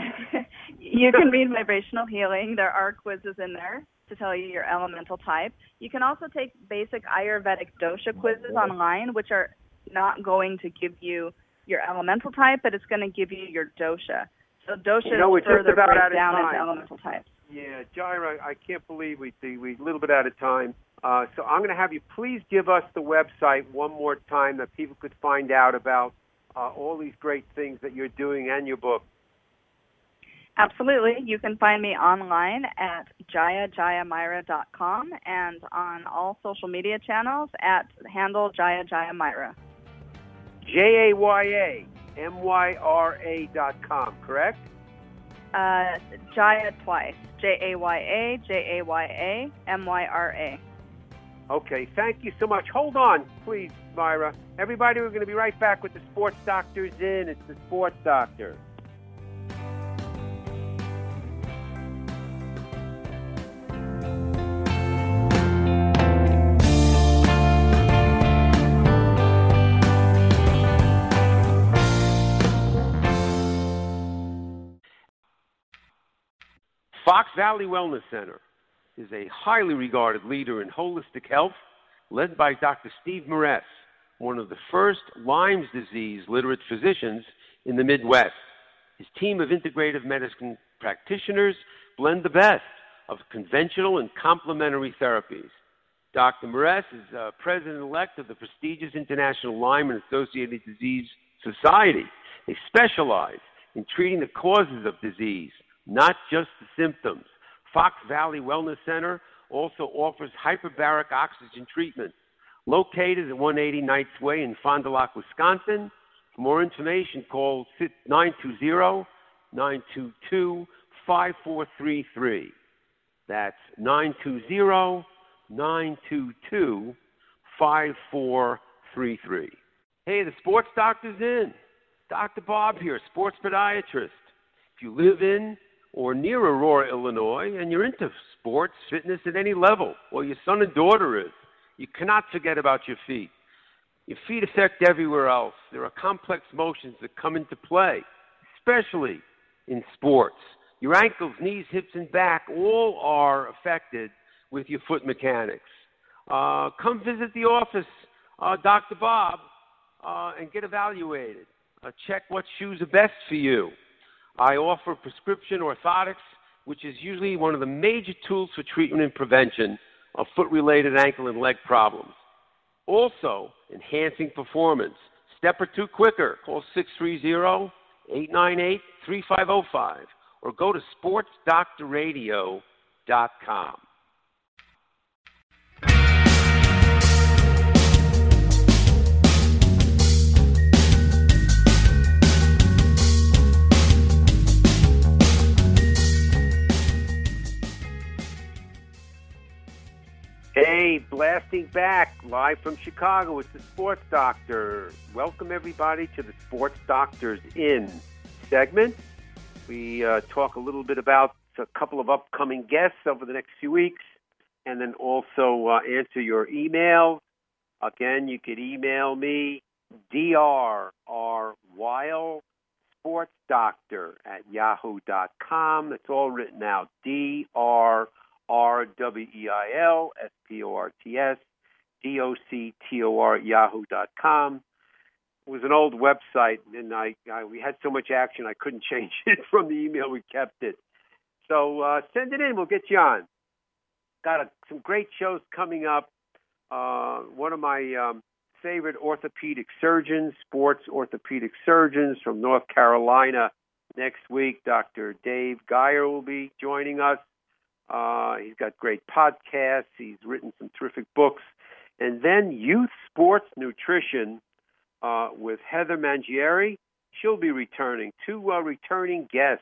You can read Vibrational Healing. There are quizzes in there to tell you your elemental type. You can also take basic Ayurvedic dosha quizzes online, which are not going to give you your elemental type, but it's going to give you your dosha. So dosha you know, we're further just about breaks out of down time. into elemental types. Yeah, Jaira, I can't believe we we we're a little bit out of time. Uh, so I'm going to have you please give us the website one more time that people could find out about uh, all these great things that you're doing and your book. Absolutely. You can find me online at jaya jaya myra dot com and on all social media channels at handle Jaya Jaya Myra. J A Y A M Y R A dot com, correct? Uh, Jaya twice. J A Y A, J A Y A, M Y R A. Okay, thank you so much. Hold on, please, Myra. Everybody, we're going to be right back with the Sports Doctor's In. It's the Sports Doctor. Fox Valley Wellness Center is a highly regarded leader in holistic health, led by Doctor Steve Moress, one of the first Lyme's disease literate physicians in the Midwest. His team of integrative medicine practitioners blend the best of conventional and complementary therapies. Doctor Moress is uh, president-elect of the prestigious International Lyme and Associated Disease Society. They specialize in treating the causes of disease, not just the symptoms. Fox Valley Wellness Center also offers hyperbaric oxygen treatment. Located at one eighty Knights Way in Fond du Lac, Wisconsin. For more information, call nine two zero, nine two two, five four three three. That's nine two zero, nine two two, five four three three. Hey, the Sports Doctor's in. Doctor Bob here, sports podiatrist. If you live in or near Aurora, Illinois, and you're into sports, fitness at any level, or your son and daughter is, you cannot forget about your feet. Your feet affect everywhere else. There are complex motions that come into play, especially in sports. Your ankles, knees, hips, and back all are affected with your foot mechanics. Uh, come visit the office, uh, Doctor Bob, uh, and get evaluated. Uh, check what shoes are best for you. I offer prescription orthotics, which is usually one of the major tools for treatment and prevention of foot-related ankle and leg problems. Also, enhancing performance. Step or two quicker. Call six three zero, eight nine eight, three five zero five or go to sports doctor radio dot com. Hey, blasting back live from Chicago. It's the Sports Doctor. Welcome, everybody, to the Sports Doctor's In segment. We uh, talk a little bit about a couple of upcoming guests over the next few weeks, and then also uh, answer your emails. Again, you could email me, D R R Weil, Sports Doctor at yahoo dot com. It's all written out, D R R W E I L S P O R T S D O C T O R yahoo dot com. It was an old website, and I, I we had so much action I couldn't change it from the email. We kept it. So uh, send it in. We'll get you on. Got a, some great shows coming up. Uh, one of my um, favorite orthopedic surgeons, sports orthopedic surgeons from North Carolina next week, Doctor Dave Geyer will be joining us. Uh, he's got great podcasts. He's written some terrific books. And then youth sports nutrition uh, with Heather Mangieri. She'll be returning. Two uh, returning guests.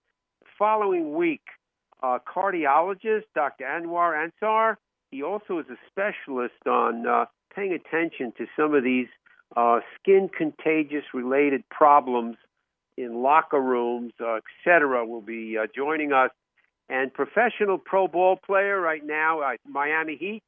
Following week, uh, cardiologist Doctor Anwar Ansar. He also is a specialist on uh, paying attention to some of these uh, skin contagious related problems in locker rooms, uh, et cetera, will be uh, joining us. And professional pro ball player right now at Miami Heat,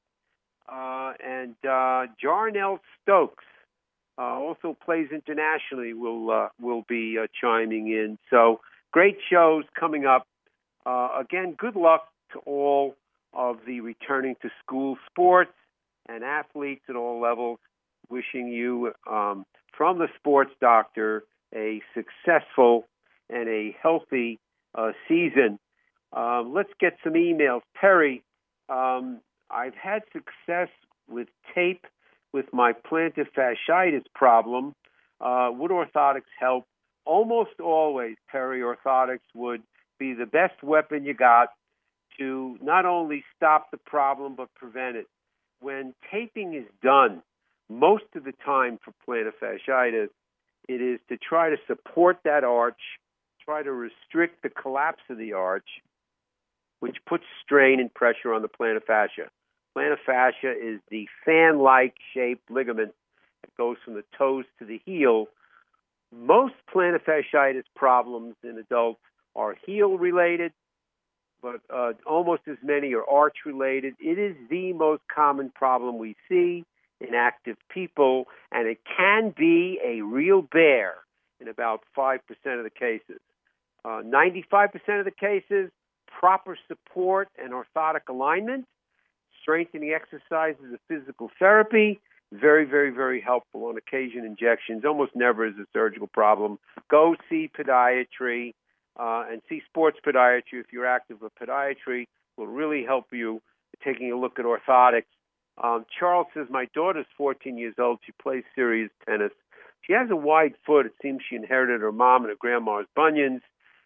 uh, and uh, Jarnell Stokes uh, also plays internationally. Will uh, will be uh, chiming in. So great shows coming up. Uh, again, good luck to all of the returning to school sports and athletes at all levels. Wishing you um, from the Sports Doctor a successful and a healthy uh, season. Um, let's get some emails. Perry, um, I've had success with tape with my plantar fasciitis problem. Uh, would orthotics help? Almost always, peri-orthotics would be the best weapon you got to not only stop the problem but prevent it. When taping is done, most of the time for plantar fasciitis, it is to try to support that arch, try to restrict the collapse of the arch, which puts strain and pressure on the plantar fascia. Plantar fascia is the fan-like shaped ligament that goes from the toes to the heel. Most plantar fasciitis problems in adults are heel-related, but uh, almost as many are arch-related. It is the most common problem we see in active people, and it can be a real bear in about five percent of the cases. Uh, ninety-five percent of the cases, proper support and orthotic alignment, strengthening exercises of physical therapy, very, very, very helpful. On occasion, injections, almost never is a surgical problem. Go see podiatry uh, and see sports podiatry if you're active. But podiatry will really help you taking a look at orthotics. Um, Charles says, my daughter's fourteen years old. She plays serious tennis. She has a wide foot. It seems she inherited her mom and her grandma's bunions.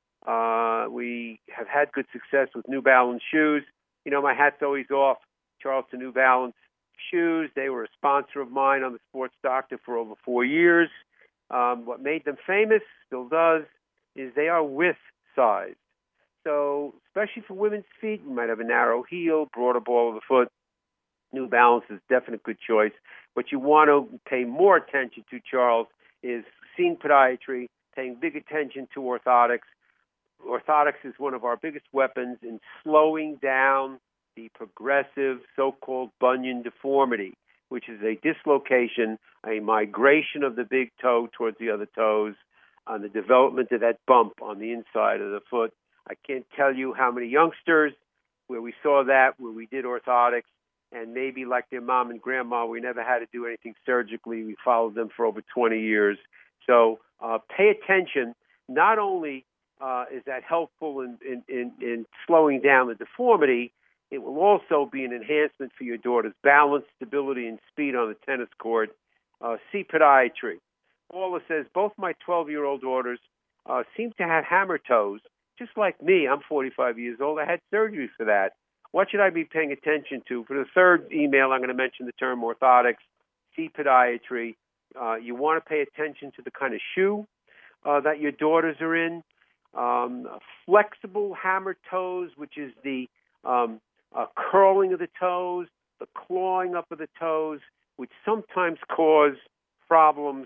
Uh, we have had good success with New Balance shoes. You know, my hat's always off, Charles, to New Balance shoes. They were a sponsor of mine on the Sports Doctor for over four years. Um, what made them famous, still does, is they are width-sized. So, especially for women's feet, you might have a narrow heel, broader ball of the foot. New Balance is definitely a good choice. What you want to pay more attention to, Charles, is seeing podiatry, paying big attention to orthotics. Orthotics is one of our biggest weapons in slowing down the progressive so-called bunion deformity, which is a dislocation, a migration of the big toe towards the other toes, on the development of that bump on the inside of the foot. I can't tell you how many youngsters where we saw that, where we did orthotics, and maybe like their mom and grandma, we never had to do anything surgically. We followed them for over twenty years. So uh, pay attention. Not only uh, is that helpful in, in, in, in slowing down the deformity, it will also be an enhancement for your daughter's balance, stability, and speed on the tennis court. Uh, see podiatry. Paula says, both my twelve-year-old daughters uh, seem to have hammer toes, just like me. I'm forty-five years old. I had surgery for that. What should I be paying attention to? For the third email, I'm going to mention the term orthotics. See podiatry. Uh, you want to pay attention to the kind of shoe uh, that your daughters are in. Um, flexible hammer toes, which is the um, uh, curling of the toes, the clawing up of the toes, which sometimes cause problems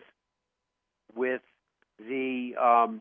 with the um,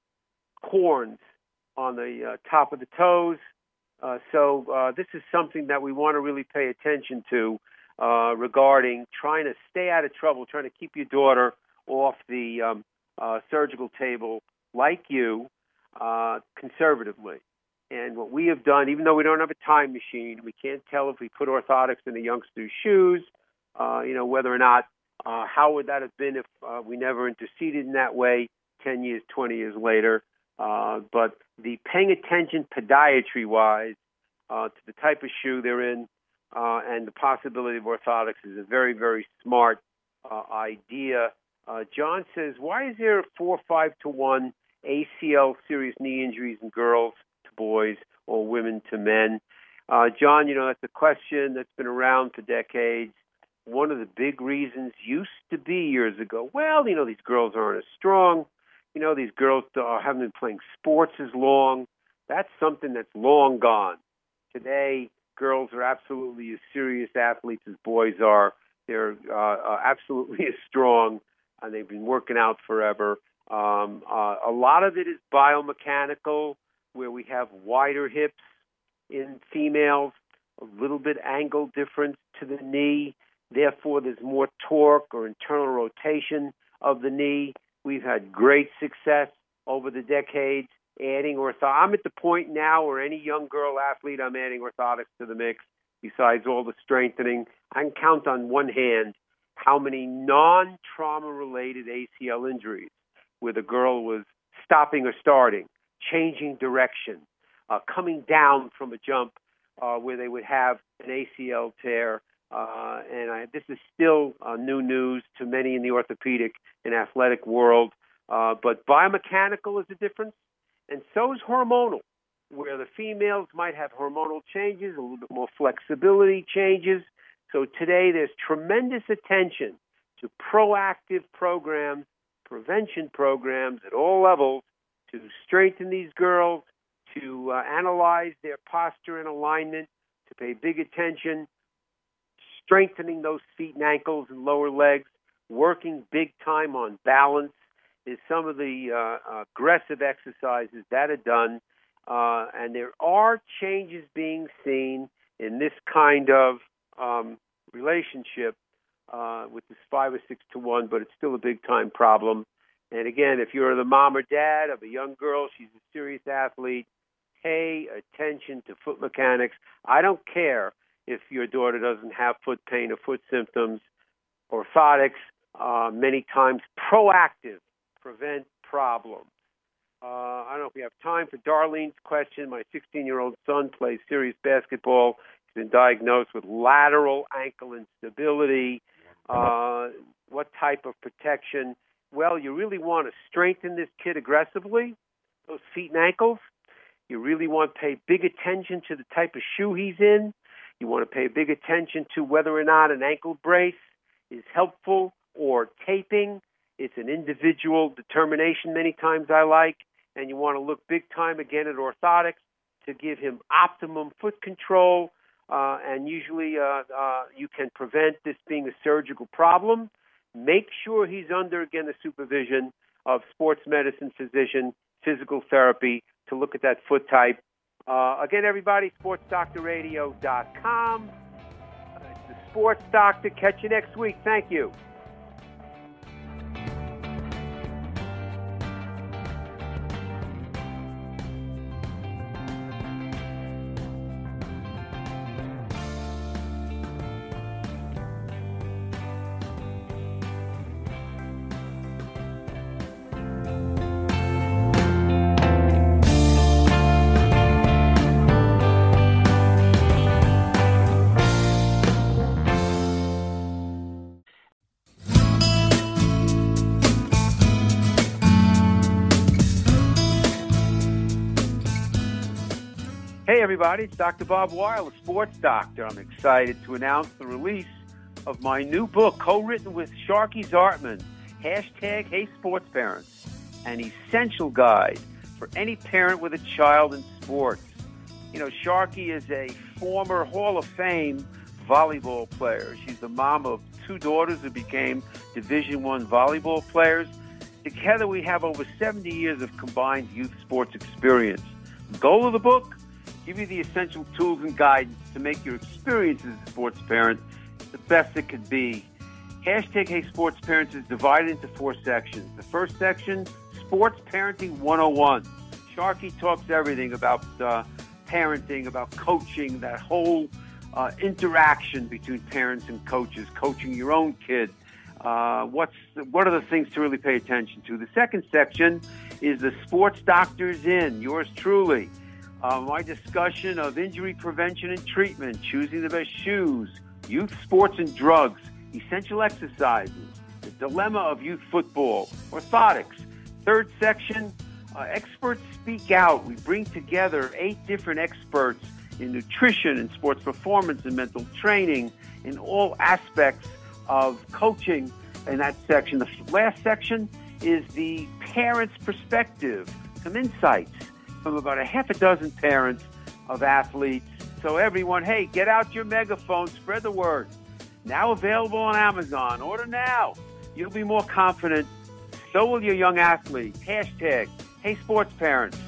corns on the uh, top of the toes. Uh, so uh, this is something that we want to really pay attention to uh, regarding trying to stay out of trouble, trying to keep your daughter off the um, uh, surgical table like you uh, conservatively. And what we have done, even though we don't have a time machine, we can't tell if we put orthotics in a youngster's shoes, uh, you know, whether or not, uh, how would that have been if uh, we never interceded in that way ten years, twenty years later. Uh, but the paying attention podiatry-wise uh, to the type of shoe they're in uh, and the possibility of orthotics is a very, very smart uh, idea. Uh, John says, why is there a four five to one A C L serious knee injuries in girls to boys or women to men? Uh, John, you know, that's a question that's been around for decades. One of the big reasons used to be years ago, well, you know, these girls aren't as strong. You know, these girls uh, haven't been playing sports as long. That's something that's long gone. Today, girls are absolutely as serious athletes as boys are. They're uh, uh, absolutely as strong, and they've been working out forever. Um, uh, a lot of it is biomechanical, where we have wider hips in females, a little bit angle difference to the knee. Therefore, there's more torque or internal rotation of the knee. We've had great success over the decades adding orthotics. I'm at the point now where any young girl athlete, I'm adding orthotics to the mix besides all the strengthening. I can count on one hand how many non-trauma-related A C L injuries where the girl was stopping or starting, changing direction, uh, coming down from a jump uh, where they would have an A C L tear. Uh, and I, this is still uh, new news to many in the orthopedic and athletic world. Uh, but biomechanical is a difference, and so is hormonal, where the females might have hormonal changes, a little bit more flexibility changes. So today there's tremendous attention to proactive programs, prevention programs at all levels to strengthen these girls, to uh, analyze their posture and alignment, to pay big attention, strengthening those feet and ankles and lower legs, working big time on balance is some of the uh, aggressive exercises that are done. Uh, and there are changes being seen in this kind of um, relationship uh, with this five or six to one, but it's still a big-time problem. And again, if you're the mom or dad of a young girl, she's a serious athlete, pay attention to foot mechanics. I don't care if your daughter doesn't have foot pain or foot symptoms. Orthotics, uh, many times proactive, prevent problems. Uh, I don't know if we have time for Darlene's question. My sixteen-year-old son plays serious basketball. He's been diagnosed with lateral ankle instability. Uh, what type of protection? Well, you really want to strengthen this kid aggressively, those feet and ankles. You really want to pay big attention to the type of shoe he's in. You want to pay big attention to whether or not an ankle brace is helpful or taping. It's an individual determination many times I like. And you want to look big time again at orthotics to give him optimum foot control. Uh, and usually uh, uh, you can prevent this being a surgical problem. Make sure he's under, again, the supervision of sports medicine physician, physical therapy to look at that foot type. Uh, again, everybody, sports doctor radio dot com. Uh, it's the Sports Doctor. Catch you next week. Thank you. Hey, everybody, it's Doctor Bob Weil, the Sports Doctor. I'm excited to announce the release of my new book, co-written with Sharky Zartman, hashtag Hey Sports Parents, an essential guide for any parent with a child in sports. You know, Sharky is a former Hall of Fame volleyball player. She's the mom of two daughters who became Division One volleyball players. Together, we have over seventy years of combined youth sports experience. The goal of the book? Give you the essential tools and guidance to make your experience as a sports parent the best it could be. Hashtag Hey Sports Parents is divided into four sections. The first section, Sports Parenting one oh one. Sharky talks everything about uh, parenting, about coaching, that whole uh, interaction between parents and coaches, coaching your own kid. Uh, what's what are the things to really pay attention to? The second section is the Sports Doctor's In, yours truly. Uh, my discussion of injury prevention and treatment, choosing the best shoes, youth sports and drugs, essential exercises, the dilemma of youth football, orthotics. Third section, uh, experts speak out. We bring together eight different experts in nutrition and sports performance and mental training in all aspects of coaching in that section. The last section is the parent's perspective, some insights from about a half a dozen parents of athletes. So everyone, hey, get out your megaphone, spread the word. Now available on Amazon. Order now. You'll be more confident. So will your young athlete. Hashtag Hey Sports Parents.